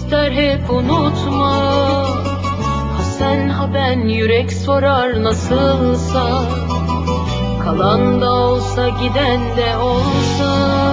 ister hep unutma. Ha sen ha ben, yürek sorar nasılsa. Kalan da olsa giden de olsa,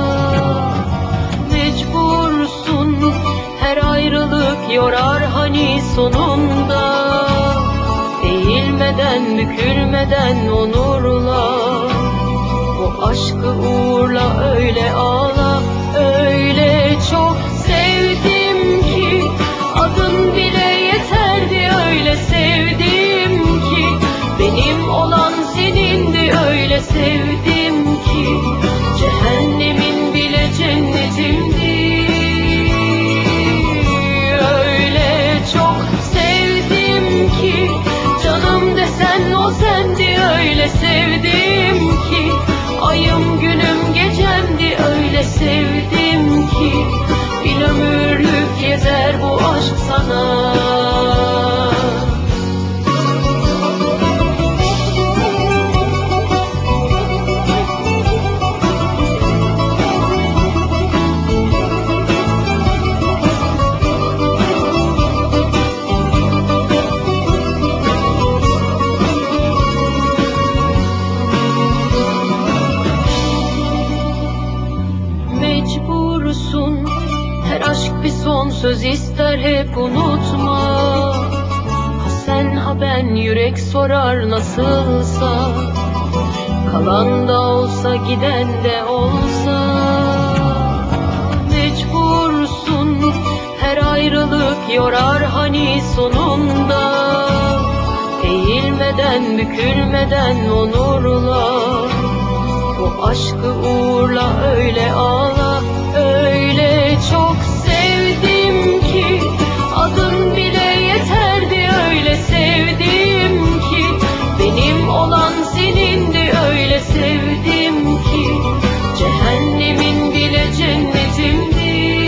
mecbursun. Her ayrılık yorar hani sonunda. Eğilmeden bükülmeden onurla, bu aşkı uğurla, öyle ağla. Öyle çok sevdim ki adın bile yeterdi. Öyle sevdim ki benim olan senindi. Öyle sevdim ki cehennemin bile cennetimdi. Öyle çok sevdim ki canım desen o sendi. Öyle sevdim ki ayım günüm gecemdi. Öyle sevdim ki bir ömürlük yeter bu aşk sana. Mecbursun, her aşk bir son söz ister hep unutma. Ha sen ha ben, yürek sorar nasılsa. Kalan da olsa giden de olsa, mecbursun. Her ayrılık yorar hani sonunda. Eğilmeden bükülmeden onurla, bu aşkı uğurla, öyle ağla. Öyle çok sevdim ki adın bile yeterdi. Öyle sevdim ki benim olan senindi. Öyle sevdim ki cehennemin bile cennetimdi.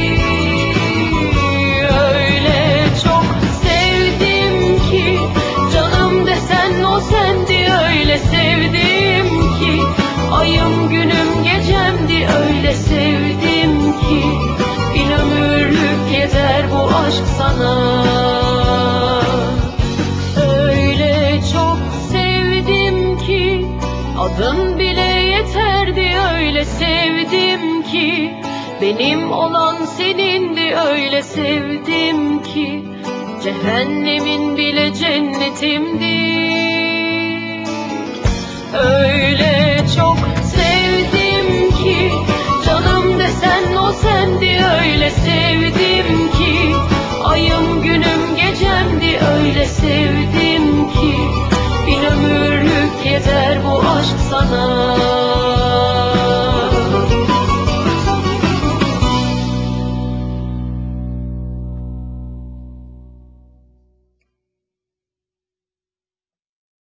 Öyle çok sevdim ki canım desen o sendi. Öyle sevdim ki ayım günüm gecemdi. Öyle sevdim ki bir ömürlük yeter bu aşk sana. Öyle çok sevdim ki adın bile yeterdi. Öyle sevdim ki benim olan senindi. Öyle sevdim ki cehennemin bile cennetimdi. Öyle çok sevdim ki canım desen o sendi. Öyle sevdim ki ayım günüm gecemdi. Öyle sevdim ki bir ömürlük yeter bu aşk sana.